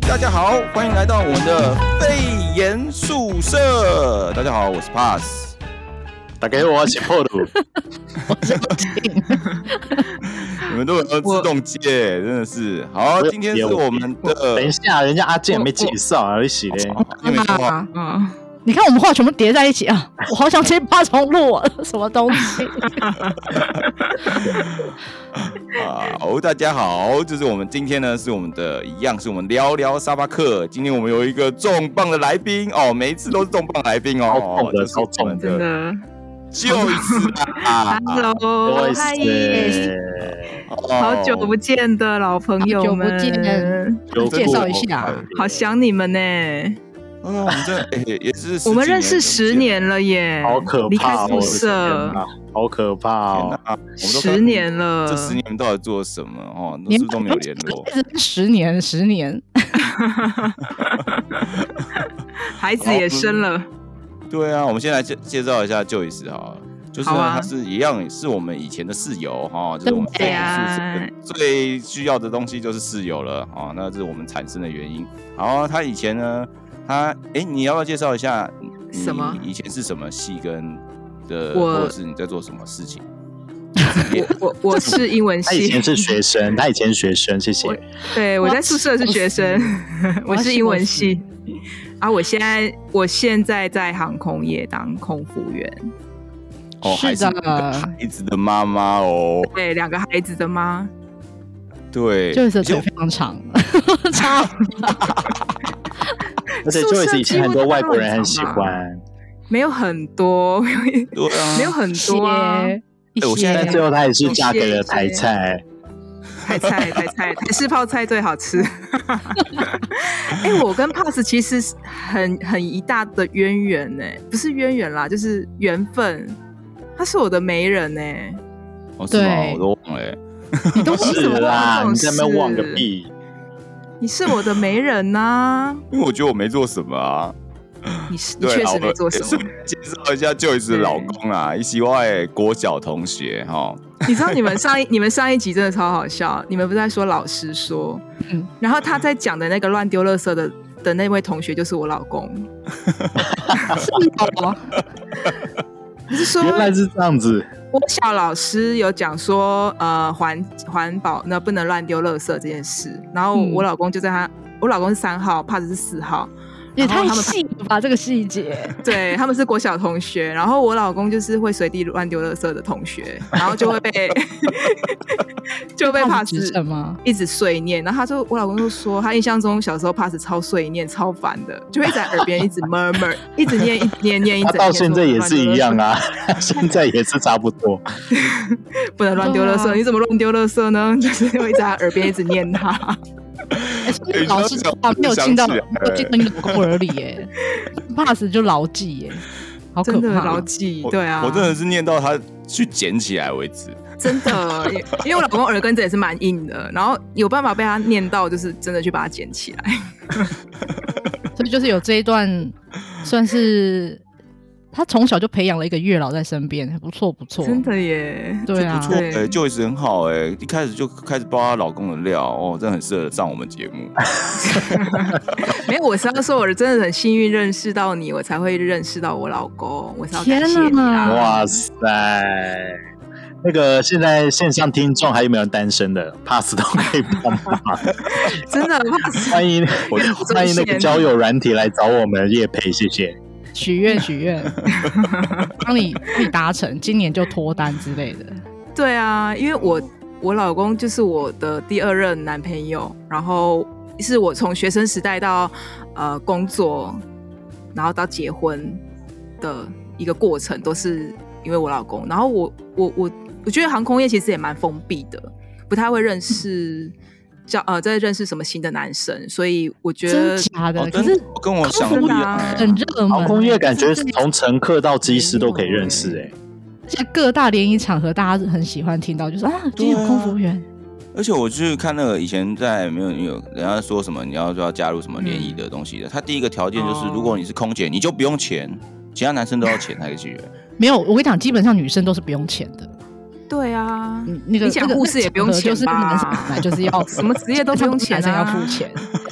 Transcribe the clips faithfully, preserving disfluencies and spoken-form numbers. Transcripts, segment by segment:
大家好，欢迎来到我们的肺炎宿舍。大家好，我是 Pass。 大家好，我是破土。 我是静。 你们都有自动接，真的是好。今天是我们的， 等一下，人家阿健没介绍啊，你洗嘞？ 你没说话。 嗯，你看我们话全部叠在一起啊！我好想接八重录，什么东西？ 好，大家好，就是我们今天呢，是我们的一样，是我们聊聊沙巴克。今天我们有一个重磅的来宾哦，每一次都是重磅来宾哦， 超重的，超重的，真的。 Joyce 啊 ，Hello， 嗨耶，好久不见的老朋友们， 好久不见，介绍一下， 好想你们呢。 哦，我们这、欸、也是我们认识十年了耶， 好可怕！ 离开宿舍， 好可怕哦！ 十年了， 这十年你们到底做了什么？哦，是不是都没有联络？ 十年，十年， 孩子也生了。 对啊，我们先来介介绍一下Joyce好了，就是呢，他是一样是我们以前的室友哈，就是我们肺炎宿舍最需要的东西就是室友了哈，那这是我们产生的原因。然后他以前呢。他哎，你要不要介绍一下什么？ 以前是什么系跟的，或者是你在做什么事情？ 我我我是英文系。 他以前是学生，他以前是学生，谢谢。 对，我在宿舍是学生，我是英文系。啊，我现在我现在在航空业当空服员。 哦，还是孩子的妈妈哦。 对，两个孩子的妈。 对， 就是腿非常长，长。 而且Joyce以前很多外国人很喜欢， 没有很多，没有很多啊。 我现在最后她也是嫁给了台菜， 台菜台菜台式泡菜最好吃。哎、欸，我跟 Pass 其实很很一大的渊源呢、欸，不是渊源啦，就是缘分。他是我的媒人呢、欸。 哦，是吗？我都忘了、欸。 你都是啦，你在那边忘个屁。 你是我的媒人呐、啊， 因为我觉得我没做什么啊。 你是你确实没做什么。 介绍一下Joyce的老公啦，一起我的国小同学哈。 你知道你们上一你们上一集真的超好笑，你们不是在说老师说，嗯、然后他在讲的那个乱丢垃圾的的那位同学就是我老公。是吗？你是说原来是这样子？ 国小老师有讲说，呃，环环保那不能乱丢垃圾这件事。然后我老公就在他，嗯、我老公是三号，Pass是四号， 也太细了吧这个细节。 对，他们是国小同学，然后我老公就是会随地乱丢垃圾的同学，然后就会被就被 Pass 一直碎念。然后他说，我老公就说，他印象中小时候 Pass 超碎念、超烦的，就会在耳边一直 murmur， 一直念、一直念、念一整天。 他到现在也是一样啊，现在也是差不多。 不能乱丢垃圾，你怎么乱丢垃圾呢？就是会在他耳边一直念他。 欸、老师话没有进到，没有进到你老公耳里耶 ，Pass 就牢记耶，好可怕， 真的牢记，对啊， 我真的是念到他去捡起来为止。 真的，因为我老公耳根子也是蛮硬的，然后有办法被他念到，就是真的去把它捡起来。 所以就是有这一段，算是。他从小就培养了一个月老在身边，不错不错， 真的耶， 对啊， 不错哎、欸、，Joyce 很好哎、欸，一开始就开始爆她老公的料哦，真的很适合上我们节目。 没有，我是要说，我真的很幸运认识到你，我才会认识到我老公，我是要感谢你啊！ 哇塞，那个现在线上听众还有没有人单身的 ？Pass 都可以帮忙， 真的 Pass 欢迎欢迎那个交友软体来找我们业配，谢谢。 许愿许愿，帮你帮你达成，今年就脱单之类的。 对啊，因为我我老公就是我的第二任男朋友，然后是我从学生时代到呃工作，然后到结婚的一个过程，都是因为我老公。然后我我我我觉得航空业其实也蛮封闭的，不太会认识。叫呃，在认识什么新的男生，所以我觉得真假的， 哦、 可是跟我想的不一样、欸， 很热门。 航空业感觉从乘客到机师都可以认识、欸，哎， 而且各大联谊场合，大家很喜欢听到，就是啊，今天有空服员。 而且我去看那个以前在没有有人家说什么你要就要加入什么联谊的东西的，他、嗯、第一个条件就是、哦、如果你是空姐，你就不用钱，其他男生都要钱才可以去。 没有，我跟你讲，基本上女生都是不用钱的。 对啊， 那个你讲护士也不用钱吧？ 就是男生本来就是要什么职业都不用钱、啊， 男生要付钱。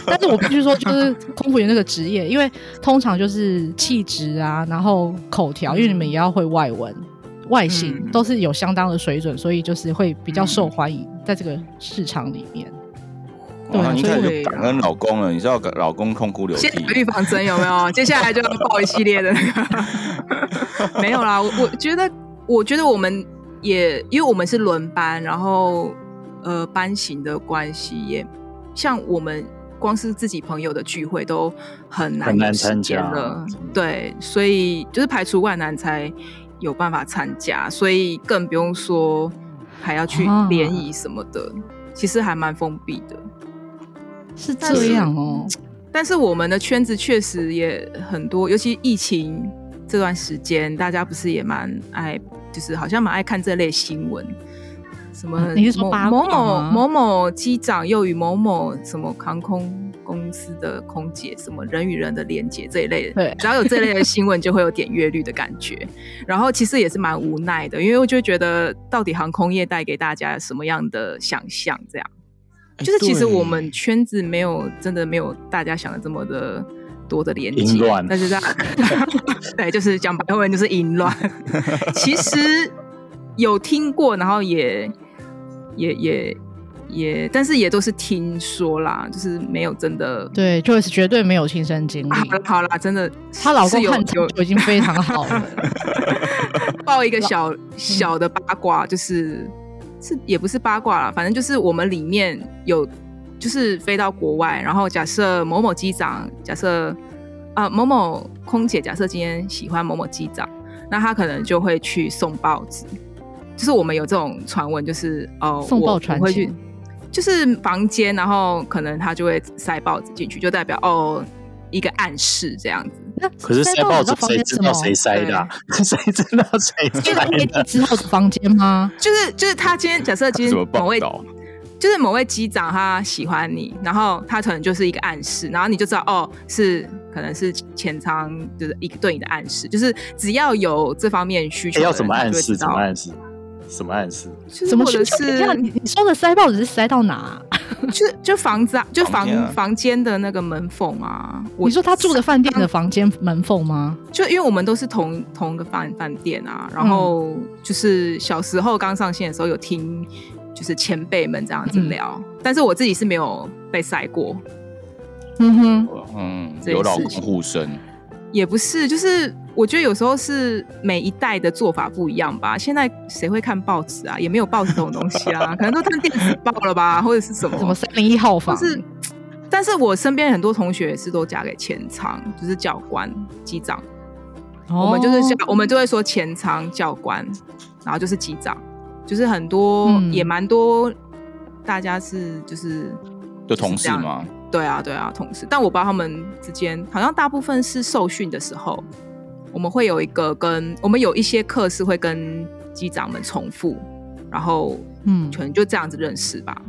但是我必须说，就是空服员这个职业，因为通常就是气质啊，然后口条，因为你们也要会外文。外形都是有相当的水准，所以就是会比较受欢迎在这个市场里面。 对啊，你看就感恩老公了，你知道老公痛哭流涕。 先打预防针有没有？接下来就要报一系列的那个。没有啦，我我觉得，我觉得我们也因为我们是轮班，然后呃班型的关系，也像我们光是自己朋友的聚会都很难有时间了。对，所以就是排除万难才有办法参加，所以更不用说还要去联谊什么的，啊、其实还蛮封闭的。 是这样哦， 但是我们的圈子确实也很多，尤其疫情这段时间，大家不是也蛮爱，就是好像蛮爱看这类新闻，什么你是说八某某某某机长又与某某什么航空公司的空姐什么人与人的连结这一类的， 对， 只要有这类的新闻就会有点阅率的感觉。然后其实也是蛮无奈的，因为我就觉得到底航空业带给大家什么样的想象，这样就是其实我们圈子没有真的没有大家想的这么的多的连接，但是在对，就是讲白话文就是淫乱。其实有听过，然后也也也也，但是也都是听说啦，就是没有真的。 对 ，Joyce 绝对没有亲身经历。 好了好啦，真的， 她老公看就已经非常好了。 报一个小小的八卦，就是是也不是八卦啦，反正就是我们里面有就是飞到国外，然后假设某某机长，假设啊某某空姐，假设今天喜欢某某机长，那他可能就会去送报纸。就是我们有这种传闻，就是哦， 送报传会去，就是房间，然后可能他就会塞报纸进去，就代表哦一个暗示这样子。 可是塞报纸谁知道谁塞的、啊？谁知道谁塞的？ 之后的房间吗？ 就是就是他今天假设今天某位就是某位机长他喜欢你，然后他可能就是一个暗示，然后你就知道哦是可能是前舱就是一个对你的暗示，就是只要有这方面需求的人、欸， 要怎么暗示？怎么暗示？什么暗示？ 什么需求？你你说的塞报纸是塞到哪、啊？ 就就房子啊，就房房间的那个门缝啊。 你说他住的饭店的房间门缝吗？ 就因为我们都是同同一个饭饭店啊，然后就是小时候刚上线的时候有听，就是前辈们这样子聊，嗯、但是我自己是没有被塞过。 嗯哼， 嗯，有老公护身。 也不是，就是我觉得有时候是每一代的做法不一样吧。现在谁会看报纸啊？也没有报纸这种东西啊，可能都看电子报了吧，或者是什么什么三零一号房。 就是，但是我身边很多同学也是都嫁给前舱，就是教官、机长。哦、我们就是我们就会说前舱教官，然后就是机长，就是很多、嗯、也蛮多，大家是就是就同事吗？ 对啊，对啊，同事。但我不知道他们之间，好像大部分是受训的时候，我们会有一个跟我们有一些课是会跟机长们重复，然后嗯，可能就这样子认识吧。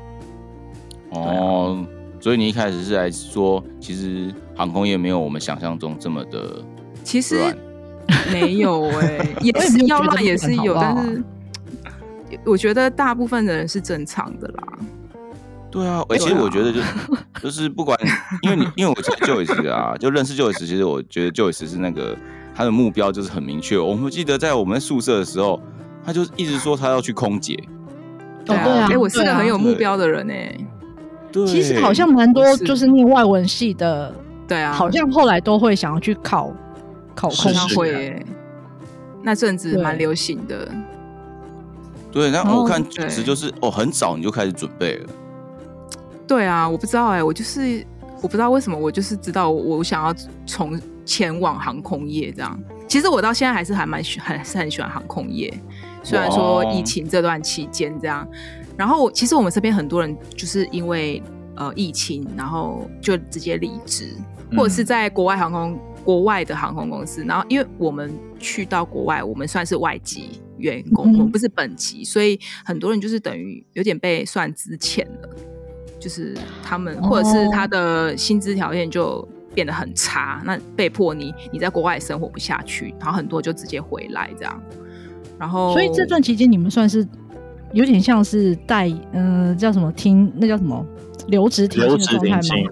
哦，啊、所以你一开始是来说，其实航空业没有我们想象中这么的乱， 其实没有哎、欸，也是要乱也是有，但是我觉得大部分的人是正常的啦。 对啊，欸、其实我觉得就就是不管，因为你因为我知道 Joyce 啊，就认识 Joyce， 其实我觉得 Joyce 是那个他的目标就是很明确。我们记得在我们宿舍的时候，他就一直说他要去空姐。 对啊，哎、欸，我是个很有目标的人哎、欸。 对， 其实好像蛮多就是念外文系的， 对啊， 好像后来都会想要去考考空姐。 会、欸，那阵子蛮流行的。 对，然后我看其实就是哦，很早你就开始准备了。 对啊，我不知道哎、欸，我就是我不知道为什么，我就是知道我, 我想要从前往航空业这样。其实我到现在还是还蛮还是很喜欢航空业，虽然说疫情这段期间这样。然后其实我们这边很多人就是因为呃疫情，然后就直接离职，或者是在国外航空国外的航空公司。然后因为我们去到国外，我们算是外籍员工，嗯、我们不是本籍，所以很多人就是等于有点被算资遣了。就是他们，或者是他的薪资条件就变得很差，那被迫你你在国外生活不下去，然后很多就直接回来这样。然后， 所以这段期间你们算是有点像是带，嗯、呃，叫什么听，那叫什么留职停薪的状态吗？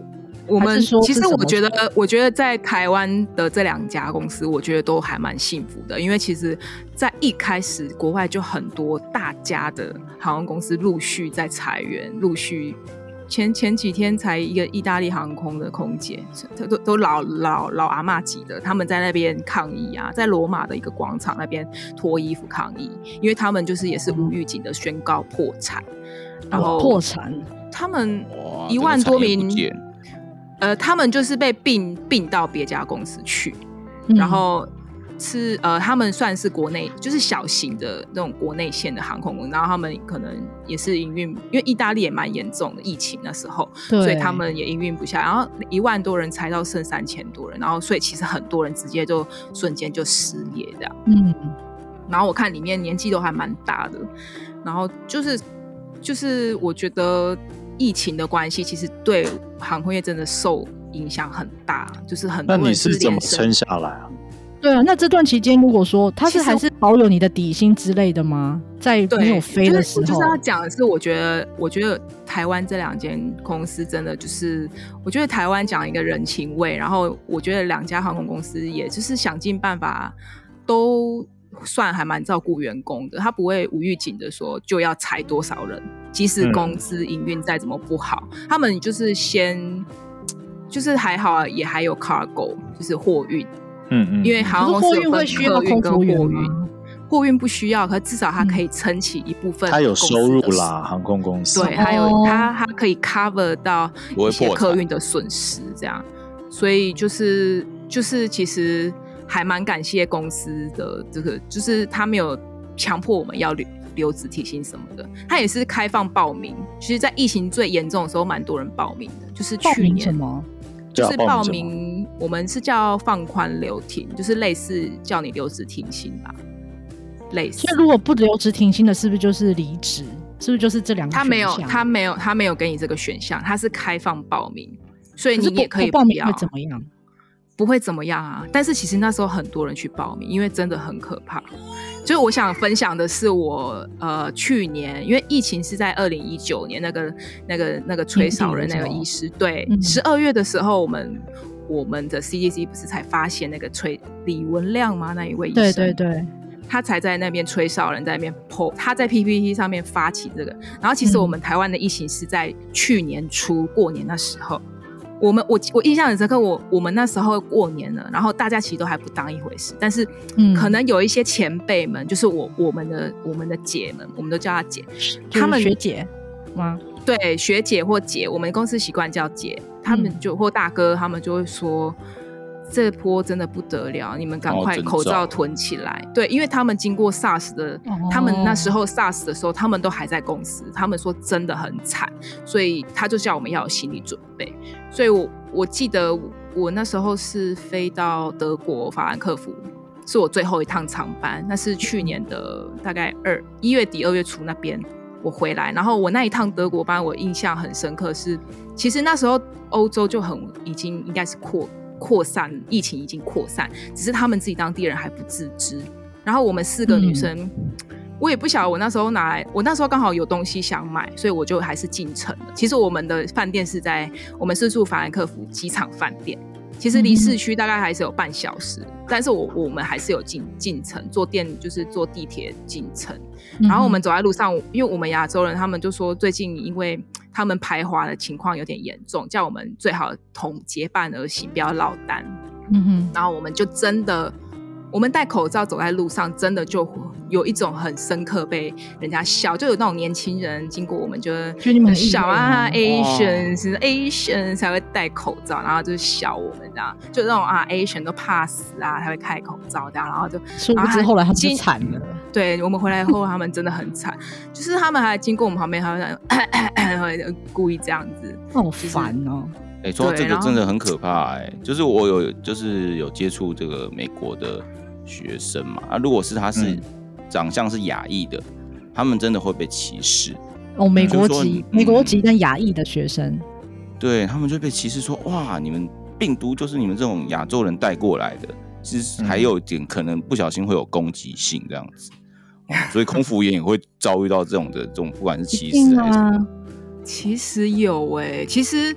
我们其实我觉得，我觉得在台湾的这两家公司，我觉得都还蛮幸福的，因为其实，在一开始国外就很多大家的航空公司陆续在裁员，陆续前前几天才一个意大利航空的空姐，都都老老老阿嬷级的，他们在那边抗议啊，在罗马的一个广场那边脱衣服抗议，因为他们就是也是无预警的宣告破产，嗯、然后破产， 他们一万多名。呃，他们就是被并并到别家公司去，嗯、然后是呃，他们算是国内就是小型的那种国内线的航空公司，然后他们可能也是营运，因为意大利也蛮严重的疫情那时候，所以他们也营运不下，然后一万多人裁到剩三千多人，然后所以其实很多人直接就瞬间就失业这样，嗯，然后我看里面年纪都还蛮大的，然后就是就是我觉得。疫情的关系，其实对航空业真的受影响很大，就是很多人。 那你是怎么撑下来啊？ 对啊，那这段期间，如果说他是还是保有你的底薪之类的吗？在没有飞的时候， 就是要讲的是，我觉得，我觉得台湾这两间公司真的就是，我觉得台湾讲一个人情味，然后我觉得两家航空公司也就是想尽办法都。算还蛮照顾员工的，他不会无预警的说就要裁多少人，即使公司营运再怎么不好，嗯、他们就是先就是还好，也还有 cargo 就是货运，嗯嗯，因为航空公司有分客运跟货运，货运不需要，可是至少它可以撑起一部分， 它有收入啦，航空公司对，还有它它可以 cover 到一些客运的损失，这样，所以就是就是其实。还蛮感谢公司的这个，就是他没有强迫我们要留留职停薪什么的，他也是开放报名。其实，在疫情最严重的时候，蛮多人报名的，就是去年什么， 就是报名，我们是叫放宽留停，就是类似叫你留职停薪吧，类似。 所以如果不留职停薪的，是不是就是离职？是不是就是这两个选项？ 他没有，他没有，他没有给你这个选项，他是开放报名，所以你也可以不报名会怎么样？ 不会怎么样啊，但是其实那时候很多人去报名，因为真的很可怕。就是我想分享的是我呃去年，因为疫情是在二零一九年那个那个那个吹哨人那个医师，对，十二、嗯、月的时候我们我们的 C D C 不是才发现那个吹李文亮吗？那一位医生， 对对对， 他才在那边吹哨人在那边 po， 他在 P P T 上面发起这个，然后其实我们台湾的疫情是在去年初过年那时候。我们我我印象很深刻，我我们那时候过年了，然后大家其实都还不当一回事，但是可能有一些前辈们，就是我我们的我们的姐们，我们都叫她姐， 他们学姐吗？ 对，学姐或姐，我们公司习惯叫姐，他们就、嗯、或大哥，他们就会说。这波真的不得了，你们赶快口罩囤起来、哦、对，因为他们经过 SARS 的、哦、他们那时候 SARS 的时候他们都还在公司，他们说真的很惨，所以他就叫我们要有心理准备，所以我我记得我那时候是飞到德国法兰克福，是我最后一趟长班，那是去年的大概二一月底二月初那边我回来，然后我那一趟德国班我印象很深刻是，其实那时候欧洲就很已经应该是扩扩散，疫情已经扩散，只是他们自己当地人还不自知。然后我们四个女生、嗯、我也不晓得我那时候拿来，我那时候刚好有东西想买，所以我就还是进城了。其实我们的饭店是在我们是住法兰克福机场饭店，其实离市区大概还是有半小时、嗯、但是我我们还是有进进城，坐电就是坐地铁进城、嗯、然后我们走在路上，因为我们亚洲人他们就说最近因为他们排华的情况有点严重，叫我们最好同结伴而行，不要落单、嗯、哼然后我们就真的我们戴口罩走在路上，真的就有一种很深刻被人家笑，就有那种年轻人经过我们就很笑啊 Asian 是 Asian 才会戴口罩，然后就是笑我们这样，就那种啊 Asian 都怕死啊才会戴口罩这样，然后就殊不知后来他们就惨了， 对，我们回来后他们真的很惨，就是他们还经过我们旁边，他们故意这样子， 好烦哦。 哎、欸，说到这个真的很可怕哎、欸，就是我有就是有接触这个美国的学生嘛，啊，如果是他是长相是亚裔的、嗯，他们真的会被歧视。 哦，美国籍、嗯、美国籍跟亚裔的学生， 对他们就被歧视说，哇，你们病毒就是你们这种亚洲人带过来的，其实还有一点可能不小心会有攻击性这样子，哦、所以空服员也会遭遇到这种的这种不管是歧视还是什么。 其实有哎、欸，其实。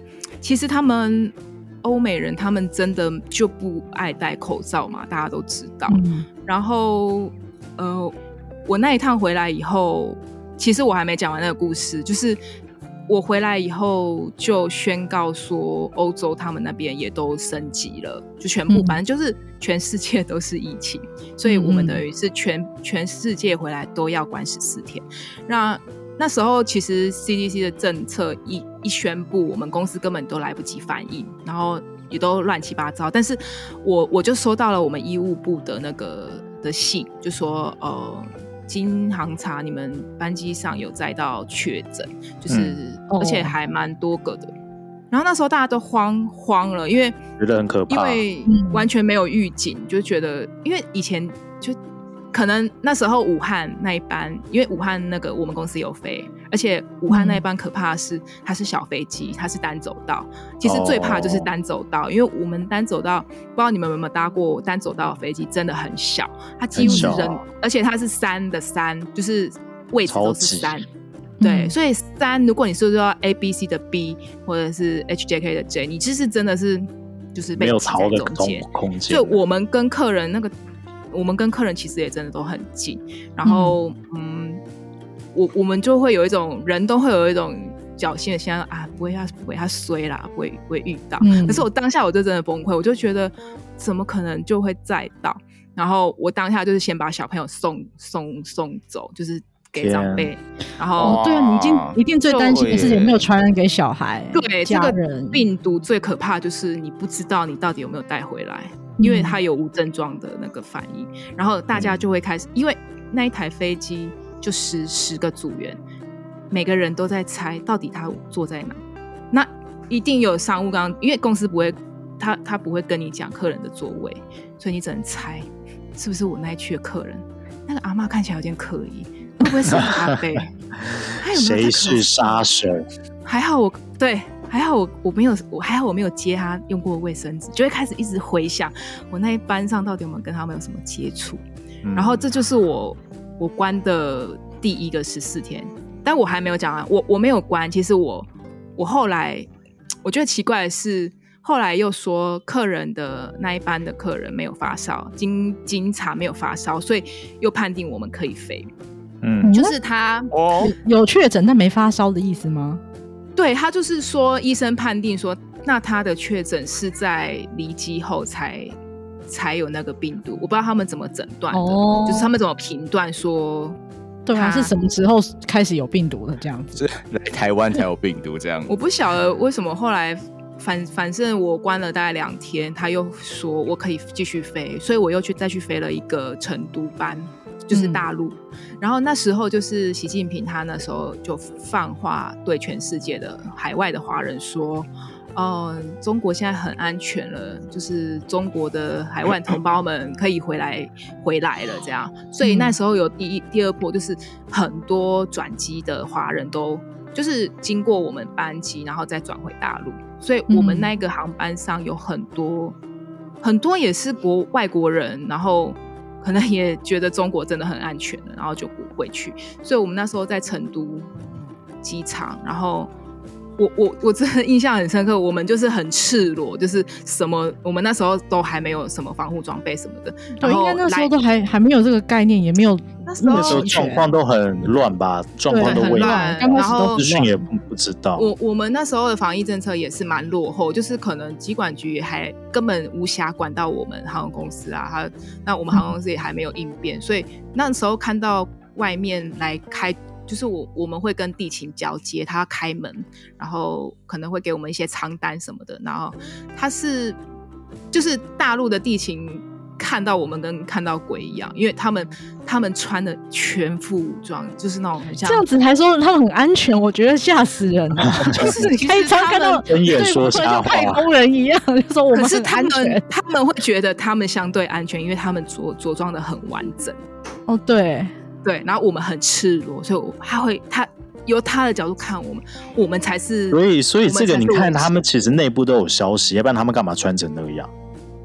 其实他们欧美人他们真的就不爱戴口罩嘛，大家都知道。嗯、然后呃，我那一趟回来以后，其实我还没讲完那个故事，就是我回来以后就宣告说，欧洲他们那边也都升级了，就全部，嗯、反正就是全世界都是疫情，所以我们等于是全、嗯、全世界回来都要关十四天。那那时候其实 C D C 的政策一一宣布，我们公司根本都来不及反应，然后也都乱七八糟。但是我我就收到了我们医务部的那个的信，就说呃，经航查你们班机上有载到确诊，就是、嗯、而且还蛮多个的。然后那时候大家都慌慌了，因为觉得很可怕， 因为完全没有预警，就觉得因为以前就。可能那时候武汉那一班，因为武汉那个我们公司有飞，而且武汉那一班可怕的是它是小飞机，它是单走道。其实最怕的就是单走道，哦、因为我们单走道，不知道你们有没有搭过单走道的飞机，真的很小，它几乎是人，啊、而且它是三的三，就是位置都是三。对，嗯、所以三，如果你是说 A B C 的 B 或者是 H J K 的 J， 你其实真的是就是被挤在中间，空间。所以我们跟客人那个。我们跟客人其实也真的都很近，然后 嗯, 嗯，我我们就会有一种人都会有一种侥幸的心态啊，不会他不会他衰啦，不会不会遇到。嗯、可是我当下我就真的崩溃，我就觉得怎么可能就会载到？然后我当下就是先把小朋友送送送走，就是给长辈。然后、 哦、对啊，你一定一定最担心的是有没有传染给小孩。 对，这个病毒最可怕就是你不知道你到底有没有带回来。因为他有无症状的那个反应，然后大家就会开始，因为那一台飞机就十十个组员，每个人都在猜到底他坐在哪。那一定有商务刚，因为公司不会，他他不会跟你讲客人的座位，所以你只能猜是不是我那一区的客人。那个阿嬷看起来有点可疑，会不会是阿伯？ 谁是杀手？ 还好我对。还好我我没有，我还好我没有接他用过卫生纸，就会开始一直回想我那一班上到底有没有跟他们有什么接触，嗯、然后这就是我我关的第一个十四天，但我还没有讲完，我我没有关，其实我我后来我觉得奇怪的是，后来又说客人的那一班的客人没有发烧，经经查没有发烧，所以又判定我们可以飞，嗯，就是他哦有确诊但没发烧的意思吗？ 对，他就是说医生判定说那他的确诊是在离机后才才有那个病毒，我不知道他们怎么诊断的、哦、就是他们怎么评断说对啊是什么时候开始有病毒的这样子， 是来台湾才有病毒这样我不晓得为什么后来反反正我关了大概两天，他又说我可以继续飞，所以我又去再去飞了一个成都班，就是大陆、嗯、然后那时候就是习近平他那时候就放话对全世界的海外的华人说呃，中国现在很安全了，就是中国的海外同胞们可以回来回来了这样，所以那时候有第一第二波就是很多转机的华人都就是经过我们班机然后再转回大陆，所以我们那个航班上有很多、嗯、很多也是国外国人，然后可能也觉得中国真的很安全了，然后就不回去，所以我们那时候在成都机场，然后我我我真的印象很深刻，我们就是很赤裸，就是什么我们那时候都还没有什么防护装备什么的， 对，应该那时候都还还没有这个概念，也没有那时候状况都很乱吧，状况都未乱， 刚开始都资讯也不知道。 我我们那时候的防疫政策也是蛮落后，就是可能疾管局还根本无暇管到我们航空公司啊，他那我们航空公司也还没有应变，嗯、所以那时候看到外面来开。就是我我们会跟地勤交接，他开门，然后可能会给我们一些舱单什么的，然后他是就是大陆的地勤看到我们跟看到鬼一样，因为他们他们穿的全副武装，就是那种很像这样子还说他们很安全，我觉得吓死人了。就是你开窗看到睁眼说瞎话， 像太空人一样，就说我们很安全。可是他们他们会觉得他们相对安全，因为他们着着装的很完整。 哦，对。 对，然后我们很赤裸，所以他会他由他的角度看我们，我们才是。 所以，所以这个你看，他们其实内部都有消息，要不然他们干嘛穿成那样？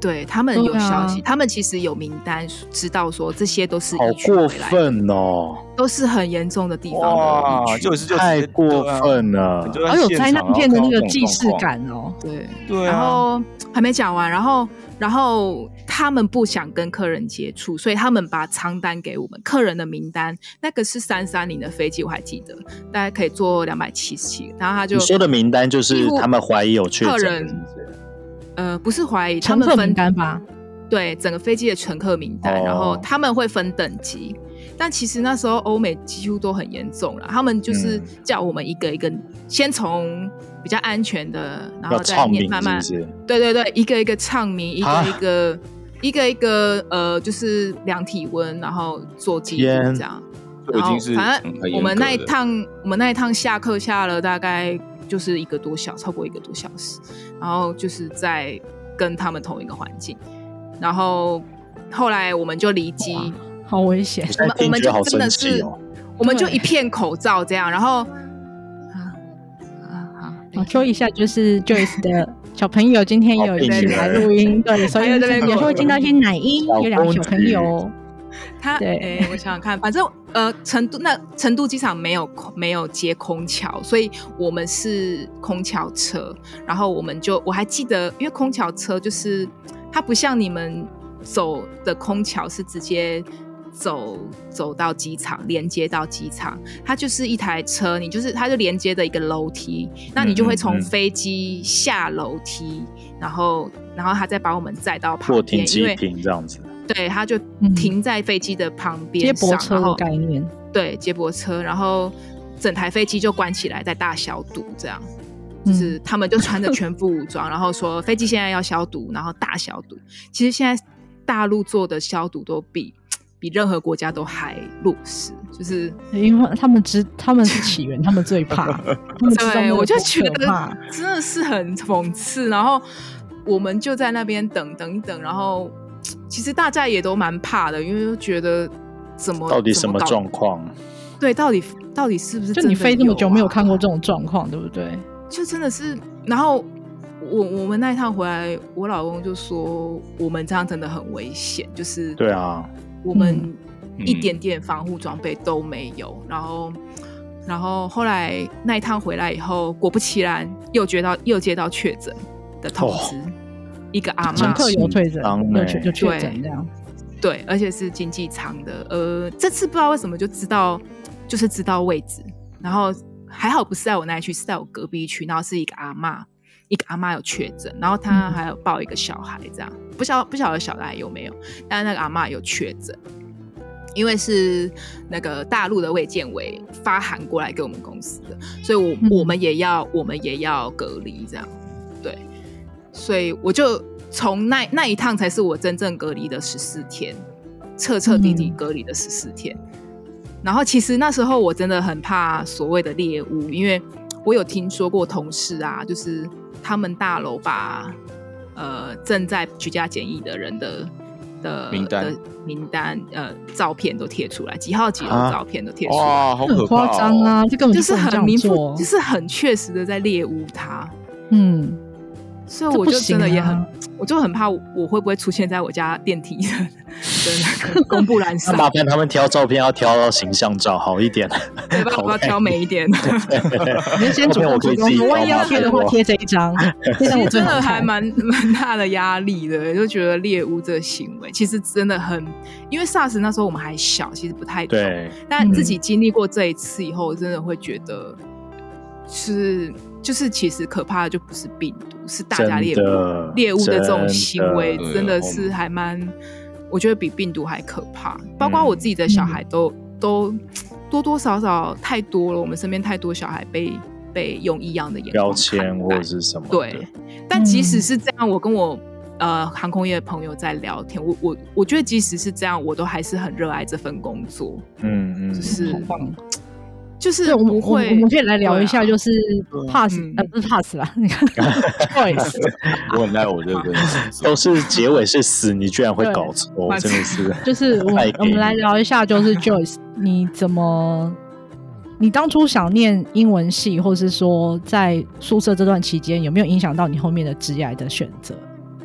对他们有消息、啊，他们其实有名单，知道说这些都是好过分哦， 都是很严重的地方的。 哇，就是就太过分了， 好有灾难片的那个既视感哦。 对对、啊， 然后还没讲完，然后然后他们不想跟客人接触，所以他们把舱单给我们，客人的名单，那个是三三零的飞机，我还记得，大概可以坐两百七十七，然后他就你说的名单就是他们怀疑有确诊， 客人。呃，不是怀疑， 乘客名单吧？ 对，整个飞机的乘客名单、哦，然后他们会分等级，但其实那时候欧美几乎都很严重了，他们就是叫我们一个一个，嗯、先从比较安全的，然后再念慢慢， 是是对对对，一个一个唱名，一个一个，一个一个，呃，就是量体温，然后做记录这样。 然后反正我们那一趟，我们那一趟下课下了大概。就是一个多小超过一个多小时，然后就是在跟他们同一个环境，然后后来我们就离机， 好危险！ 我们我们就真的是， 哦、 我们就一片口罩这样，然后啊啊好，说一下就是 Joyce 的小朋友今天有一起来录音，对，所以有时候会听到一些奶音，有两个小朋友。 他对、欸，我想想看，反正呃，成都那成都机场没有没有接空桥，所以我们是空桥车，然后我们就我还记得，因为空桥车就是它不像你们走的空桥是直接走走到机场，连接到机场，它就是一台车，你就是它就连接的一个楼梯，那你就会从飞机下楼梯，嗯嗯然后然后他再把我们载到旁边， 过停机坪这样子。 对，他就停在飞机的旁边、 嗯、接驳车的概念， 对，接驳车，然后整台飞机就关起来，在大消毒，这样，就是他们就穿着全副武装，然后说飞机现在要消毒，然后大消毒。其实现在大陆做的消毒都比比任何国家都还落实，就是因为他们知他们是起源，他们最怕。他们对，我就觉得真的是很讽刺。然后我们就在那边等等一等，然后。其实大家也都蛮怕的，因为觉得怎么到底什么状况？ 对，到底到底是不是真的、啊？ 就你飞这么久没有看过这种状况，对不对？ 就真的是，然后我我们那一趟回来，我老公就说我们这样真的很危险，就是对啊， 我们一点点防护装备都没有，嗯、然后然后后来那一趟回来以后，果不其然又接到又接到确诊的通知。哦一个阿嬷乘客有确诊，就确诊这样。 对，而且是经济舱的。呃，这次不知道为什么就知道，就是知道位置，然后还好不是在我那一区，是在我隔壁区，然后是一个阿嬷，一个阿嬷有确诊，然后她还有抱一个小孩，这样、嗯、不晓不晓得小孩有没有，但是那个阿嬷有确诊，因为是那个大陆的卫健委发函过来给我们公司的，所以我、嗯、我们也要我们也要隔离这样，对。所以我就从那那一趟才是我真正隔离的十四天，彻彻底底隔离的十四天、嗯。然后其实那时候我真的很怕所谓的猎巫，因为我有听说过同事啊，就是他们大楼把呃正在居家检疫的人的的名单的名单呃照片都贴出来，几号几号照片都贴出来， 哇，好可怕、哦， 很夸张啊！这根本就是很明目，就是很确实的在猎巫他，嗯。所以我就真的也很，啊、我就很怕我会不会出现在我家电梯的的那个公布栏上。 麻烦他们挑照片要挑到形象照好一点， 对吧？我要挑美一点。 你先主动主动，万一要贴的话贴这一张，这张我真的还蛮蛮大的压力的，就觉得猎巫这个行为其实真的很，因为 SARS 那时候我们还小，其实不太懂，但自己经历过这一次以后，真的会觉得是。就是其实可怕的就不是病毒，是大家猎物猎物的这种行为，真的是还蛮，我觉得比病毒还可怕。包括我自己的小孩都、嗯、都多多少少太多了，我们身边太多小孩被被用异样的眼光标签或者是什么。 对，但即使是这样，我跟我呃航空业的朋友在聊天，我我我觉得即使是这样，我都还是很热爱这份工作。嗯嗯，就是好棒。就是不会， 我们可以来聊一下，就是 pass、嗯、呃不是 pass 啦，你看 ，Joyce， 我很爱我这个都是结尾是死，你居然会搞错，真的是。 就是我们我们来聊一下，就是 Joyce， 你怎么，你当初想念英文系，或是说在宿舍这段期间，有没有影响到你后面的职业的选择？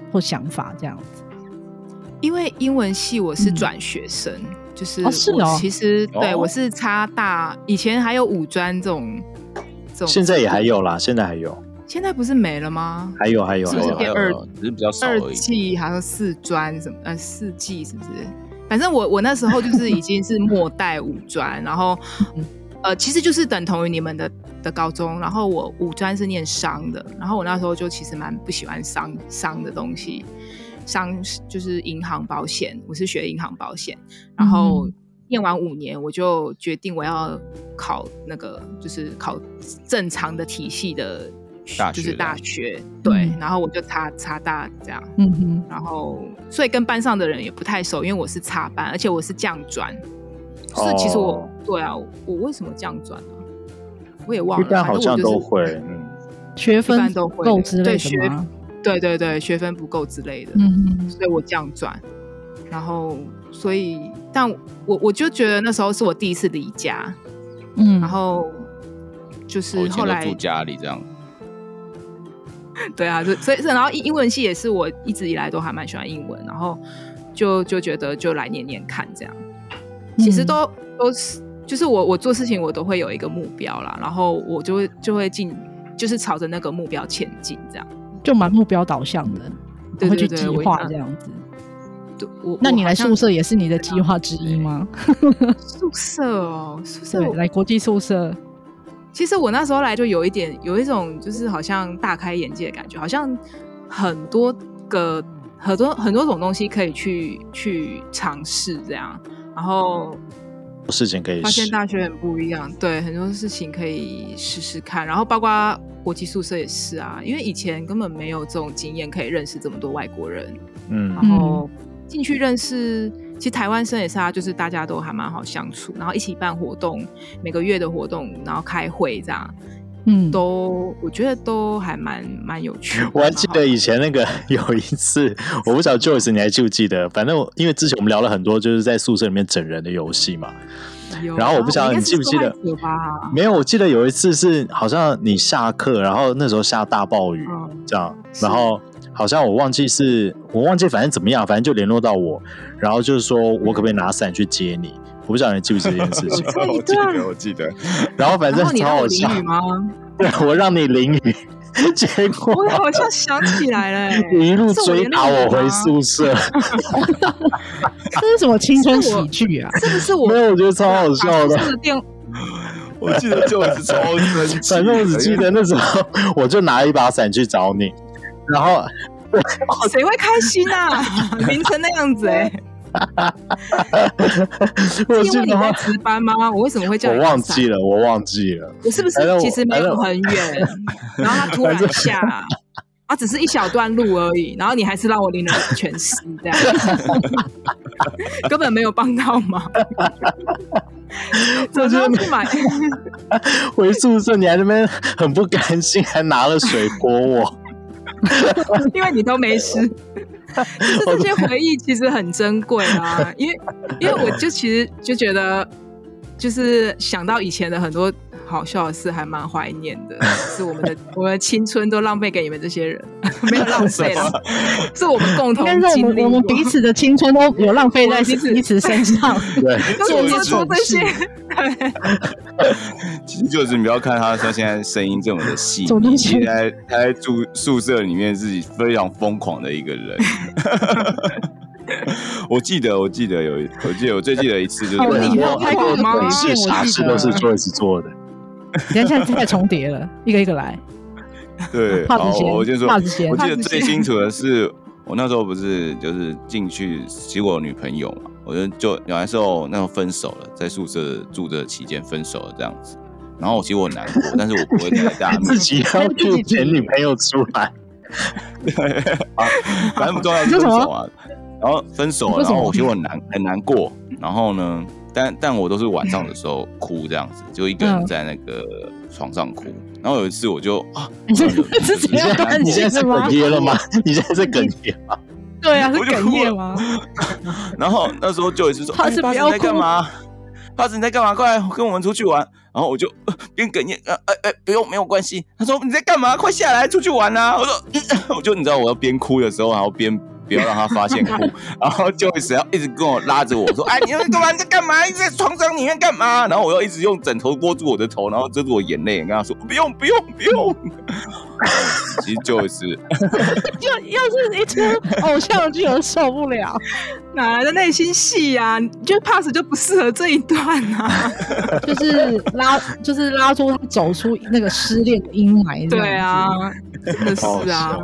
或想法这样子？ 因为英文系我是转学生，嗯、就是我其实、 哦、 对、哦、我是插大，以前还有五专这种，这种现在也还有啦，现在还有， 现在不是没了吗？ 还有还有是不是变二， 只是比较少而已。 二技还有四专什么呃四技是不是？反正我我那时候就是已经是末代五专，然后呃其实就是等同于你们的的高中，然后我五专是念商的，然后我那时候就其实蛮不喜欢商商的东西。商就是银行保险，我是学银行保险，然后念完五年，我就决定我要考那个，就是考正常的体系的，就是大学，对，嗯、然后我就插插大这样，嗯哼，然后所以跟班上的人也不太熟，因为我是插班，而且我是降转，所以其实我、哦、对啊，我为什么降转呢、啊？我也忘了， 一般好像都会，嗯， 学分都够之类的吗？ 对对对，学分不够之类的，嗯，所以我降转，然后所以，但我我就觉得那时候是我第一次离家，嗯，然后就是后来、 哦、住家里这样， 对啊，所以然后英文系也是我一直以来都还蛮喜欢英文，然后就就觉得就来念念看这样，其实都、嗯、都是就是我我做事情我都会有一个目标啦，然后我就会就会进就是朝着那个目标前进这样。 就蛮目标导向的， 对对对， 会去计划这样子。 对，我那你来宿舍也是你的计划之一吗？ 宿舍哦，宿舍对，来国际宿舍。 其实我那时候来就有一点，有一种就是好像大开眼界的感觉，好像很多个很多很多种东西可以去去尝试这样，然后事情可以发现大学很不一样，对，很多事情可以试试看，然后包括国际宿舍也是啊，因为以前根本没有这种经验可以认识这么多外国人，嗯，然后进去认识，其实台湾生也是啊，就是大家都还蛮好相处，然后一起办活动，每个月的活动，然后开会这样，嗯，都我觉得都还蛮蛮有趣的。 我还记得以前那个有一次，我不晓得 Joyce 你还记不记得？反正我因为之前我们聊了很多，就是在宿舍里面整人的游戏嘛。然后我不晓得你记不记得，没有，我记得有一次是好像你下课，然后那时候下大暴雨，嗯、这样，然后好像我忘记是我忘记反正怎么样，反正就联络到我，然后就是说我可不可以拿伞去接你？我不晓得你记不记得这件事情？ 我记得，我记得。 然后反正超好笑， 你让我淋雨吗？ 对，我让你淋雨。结果我好像想起来了、欸， 你一路追打我回宿舍， 这是什么青春喜剧啊？ 这不是我， 没有，我觉得超好笑的。 我记得就是超生气， 反正我只记得那时候，我就拿一把伞去找你，然后谁会开心啊？淋成那样子哎、欸！是因为你在值班吗？我为什么会叫你？ 我忘记了，我忘记了。 我是不是其实没有很远，然后他突然下，啊，只是一小段路而已，然后你还是让我淋了全湿，这样根本没有帮到忙。我就要去买回宿舍，你还在那边很不甘心，还拿了水泼我， 因为你都没湿。就是这些回忆其实很珍贵啊，因为因为我就其实就觉得，就是想到以前的很多好笑的事，还蛮怀念的。是我们的我们的青春都浪费给你们这些人，没有浪费了，是我们共同经历。 我们彼此的青春都有浪费在彼此身上， 对， 做做这些。 其实就是你不要看他说现在声音这么的细腻，现在他在住宿舍里面是非常疯狂的一个人。我记得，我记得有，我记得我最记得一次就是， 哦、你有拍过吗？ 一切傻事都是 Joyce 做的。 你看现在太重叠了，一个一个来。 对，好，我先说， 我记得最清楚的是，我那时候不是就是进去结果我女朋友嘛，我就就有的时候那时候分手了，在宿舍住的期间分手了这样子，然后其实我难过，但是我不会在大家自己要去捡女朋友出来。 对啊，反正不重要，分手啊，然后分手了，然后我其实我难很难过，然后呢，但但我都是晚上的时候哭这样子，就一个人在那个床上哭。然后有一次我就啊， 你是怎样断你现在是哽咽了吗？你现在是哽咽吗？ 对啊，是哽咽吗？ 然后那时候就有一次说：“帕子你在干嘛？帕子你在干嘛？快来跟我们出去玩！” 然后我就边哽咽，呃呃呃，不用，没有关系。他说你在干嘛？快下来，出去玩啊！我说，嗯、我就你知道我要边哭的时候，然后边不要让他发现哭，然后就一直要一直跟我拉着我说，哎，你在干嘛？你在干嘛？你在床上里面干嘛？然后我要一直用枕头拨住我的头，然后遮住我眼泪，跟他说不用，不用，不用。其实就是， 就要是一出偶像剧，我受不了。 哪来的内心戏啊？就 pass 就不适合这一段啊。 就是拉，就是拉住他走出那个失恋的阴霾。 对啊，真的是啊。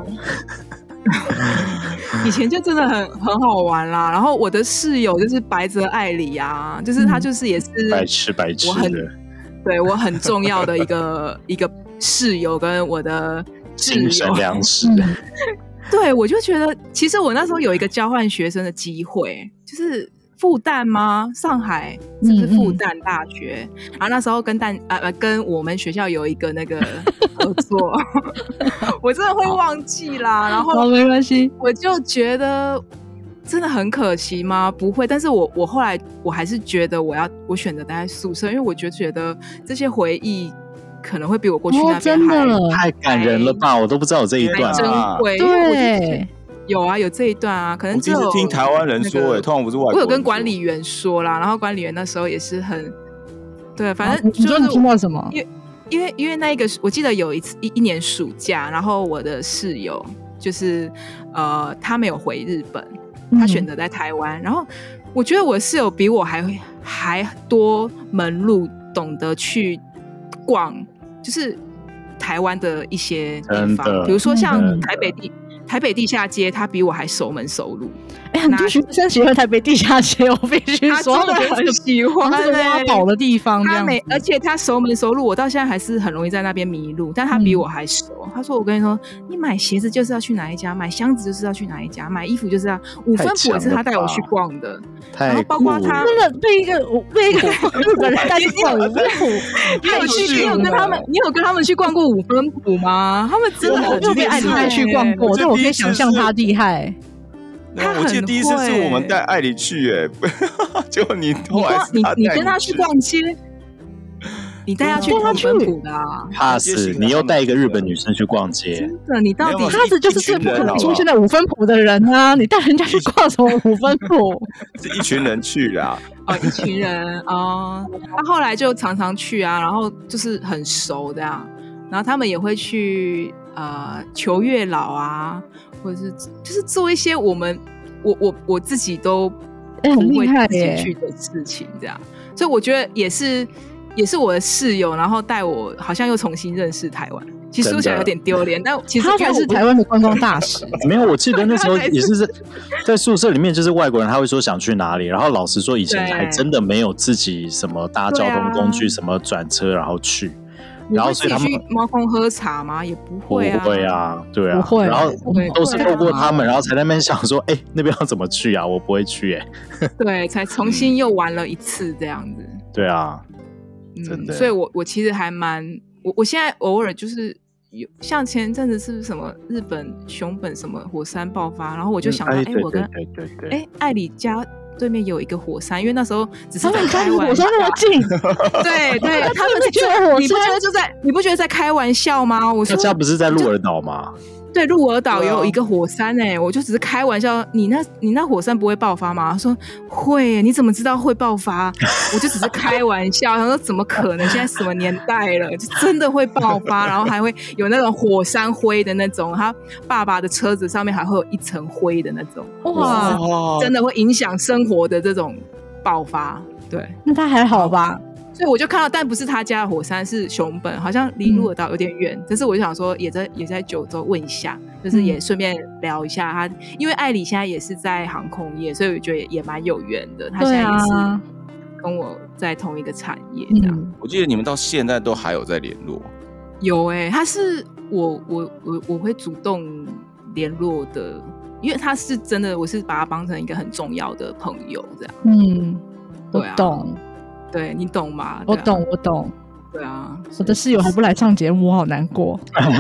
以前就真的很很好玩啦。然后我的室友就是白泽爱里啊，就是他就是也是白痴白痴的， 对我很重要的一个一个室友跟我的精神粮食。 对，我就觉得其实我那时候有一个交换学生的机会，就是复旦吗？上海是不是复旦大学？嗯嗯然后那时候跟淡呃跟我们学校有一个那个合作，我真的会忘记啦。然后没关系， 我就觉得真的很可惜吗？不会，但是我我后来我还是觉得我要我选择待在宿舍，因为我就觉得这些回忆可能会比我过去那边还、 哦、 太感人了吧！我都不知道有这一段、啊， 珍贵。 对。 有啊，有这一段啊，可能只有、 我第一次听台湾人说、欸，哎、那個，通常不是外国人说。 我有跟管理员说啦，然后管理员那时候也是很，对，反正就是、 啊、你听到什么？ 因为因为因为那一个，我记得有一次一一年暑假，然后我的室友就是呃，他没有回日本，他选择在台湾、嗯，然后我觉得我的室友比我还还多门路，懂得去逛，就是台湾的一些地方，比如说像台北地。台北地下街，他比我还熟门熟路。 哎、欸，很多学生喜欢台北地下街，我必须说， 他真的很喜欢那个挖宝的地方。 他每，而且他熟门熟路，我到现在还是很容易在那边迷路。但他比我还熟。嗯、他说：“我跟你说，你买鞋子就是要去哪一家，买箱子就是要去哪一家，买衣服就是要五分埔也是他带我去逛的。然后包括他真的被一个被一个日本人带去逛五分埔， 你有去？你有跟他们？你有跟他们去逛过五分埔吗？他们真的很就被爱丽带去逛过。我可以想象他厉害， 他我记得第一次是我们带艾里去、欸，哎，结果你后来你你跟他去逛街，你带他去五分埔的啊？ 怕死！你又带一个日本女生去逛街， 真的？你到底他是就是最不可能出现在五分埔的人啊！你带人家去逛什么五分埔？ 是一群人去啦。 哦，一群人哦，他后来就常常去啊，然后就是很熟这样，然后他们也会去。呃，求月老啊，或者是就是做一些我们我我我自己都不会自己去的事情，这样，欸、所以我觉得也是也是我的室友，然后带我好像又重新认识台湾。其实说起来有点丢脸，但其实他才是台湾的观光大使。 没有，我记得那时候也是在在宿舍里面，就是外国人他会说想去哪里，然后老实说以前还真的没有自己什么搭交通工具、啊、什么转车然后去。然后所以他们去猫空喝茶吗？也不会啊， 不会啊，对啊， 不会。 然后都是透过他们，然后才在那边想说，哎、欸，那边要怎么去啊？我不会去、欸，哎， 对，才重新又玩了一次这样子。 对啊， 嗯、 真的。 所以我我其实还蛮，我我现在偶尔就是有像前阵子是不是什么日本熊本什么火山爆发，然后我就想到，哎、嗯欸，我跟哎、欸、艾里家。对面有一个火山，因为那时候只是在开玩笑， 火山那么近， 对对，他们觉得火山，你不觉得就在，你不觉得在开玩笑吗？我说他家不是在鹿儿岛吗？ 对，鹿儿岛也有一个火山哎、欸，我就只是开玩笑，你那你那火山不会爆发吗？他说会，你怎么知道会爆发？我就只是开玩笑，他说怎么可能？现在什么年代了，就真的会爆发，然后还会有那种火山灰的那种，他爸爸的车子上面还会有一层灰的那种，哇，真的会影响生活的这种爆发。对， 那他还好吧？ 所以我就看到，但不是他家的火山，是熊本，好像离鹿儿岛有点远。但、嗯、是我就想说，也在也在九州问一下，就是也顺便聊一下他，嗯、因为艾里现在也是在航空业，所以我觉得也蛮有缘的。他现在也是跟我在同一个产业这样。嗯、 我记得你们到现在都还有在联络。 有哎、欸，他是我我我我会主动联络的，因为他是真的，我是把他当成一个很重要的朋友这样。 嗯， 对啊， 我懂。 对你懂吗？啊、 我懂，我懂。 对啊， 我的室友还不来上节目，我好难过。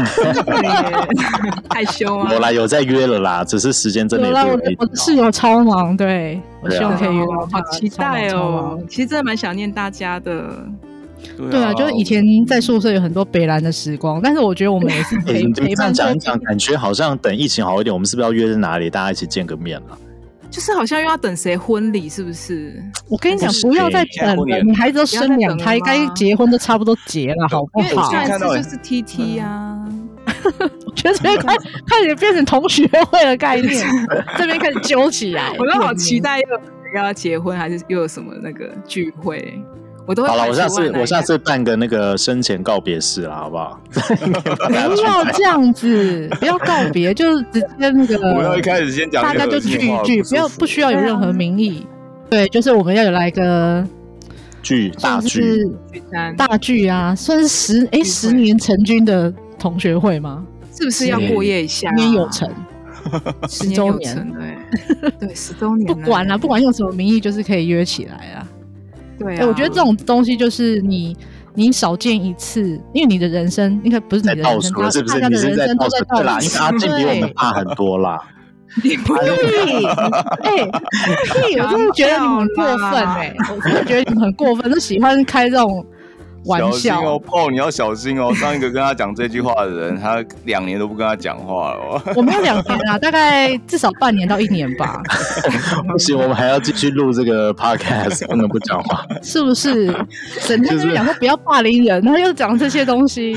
害羞啊！ 有啦，有在约了啦，只是时间真的也不容易。 我的室友超忙，对，我希望可以约到他。 好期待哦！其实真的蛮想念大家的。 对啊，就是以前在宿舍有很多北兰的时光，但是我觉得我们也是陪、欸、陪伴。 讲一讲，感觉好像等疫情好一点，我们是不是要约在哪里，大家一起见个面了？ 就是好像又要等谁婚礼，是不是？ 我跟你讲，不要再等了，你孩子都生两胎，该结婚都差不多结了，好不好？ 下一次就是 T T 啊。 我觉得这边开开始变成同学会的概念，这边开始揪起来。 我都好期待又要结婚，还是又有什么那个聚会，我都会。 好了，我下次我下次办个那个生前告别式啦，好不好？ 不要这样子，不要告别，就是直接那个。 我要一开始先讲， 大家就聚一聚，不要不需要有任何名义。对，就是我们要有来个聚大聚大聚啊，算是十哎十年成军的同学会吗？ 是不是要过夜一下？ 十年有成， 十周年，对对，十周年。 不管啦，不管用什么名义，就是可以约起来啊。 对啊， 欸，我觉得这种东西就是你你少见一次，因为你的人生应该不是你的人生， 是不是？大家的人生都在倒数啦，因为阿静比我们大很多啦。 你不屁，哎屁！我真的觉得你们很过分哎，我真的觉得你们很过分，就喜欢开这种玩笑。 小心哦，Paul，你要小心哦。上一个跟他讲这句话的人，他两年都不跟他讲话了哦。 我没有两年啊，大概至少半年到一年吧。 不行，我们还要继续录这个 podcast， 不能不讲话。 是不是？整天就讲说不要霸凌人，然后又讲这些东西。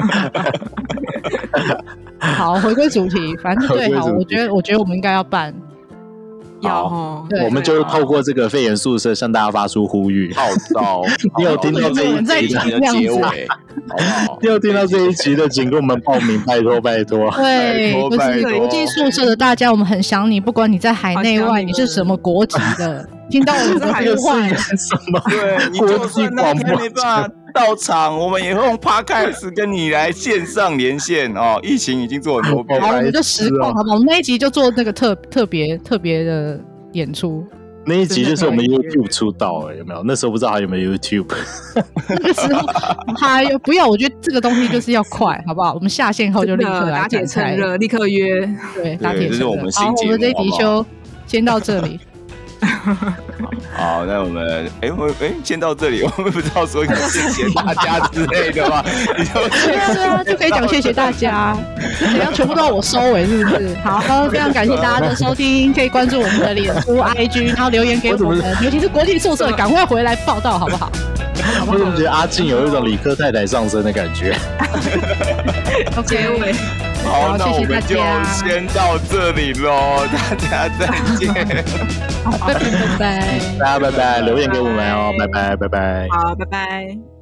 好，回归主题，反正对，好，我觉得，我觉得我们应该要办， 要， 我们就透过这个肺炎宿舍向大家发出呼吁， 号召。 你有听到这一集的结尾？ 你有听到这一集的，请给我们报名，拜托拜托。 对，就是国际宿舍的大家，我们很想你，不管你在海内外，你是什么国籍的，听到我们的呼唤， 什么？ 对，你就算那天没办法到场，我们也会用 Podcast 跟你来线上连线哦。疫情已经做很多遍， 好，我们就实况，好不好？我们那一集就做那个特特别特别的演出。 那一集就是我们 YouTube 出道了，有没有？那时候不知道还有没有 YouTube。 那个时候还有不要，我觉得这个东西就是要快，好不好？我们下线后就立刻来打铁趁热，立刻约。 对，打铁趁热。 我们好，我们这一集就先到这里。 好，那我们哎，我哎，先到这里。我们不知道说一个谢谢大家之类的吗？你就对啊，对啊，就可以讲谢谢大家。怎样，全部都要我收尾是不是？好，非常感谢大家的收听，可以关注我们的脸书、I G， 然后留言给我们，尤其是国际宿舍，赶快回来报道，好不好？ 我怎么觉得阿静有一种理科太太上身的感觉？ 结尾。 好，那我们就先到这里喽，大家再见。 拜拜拜拜， 大家拜拜，留言给我们哦，拜拜拜拜， 好，拜拜。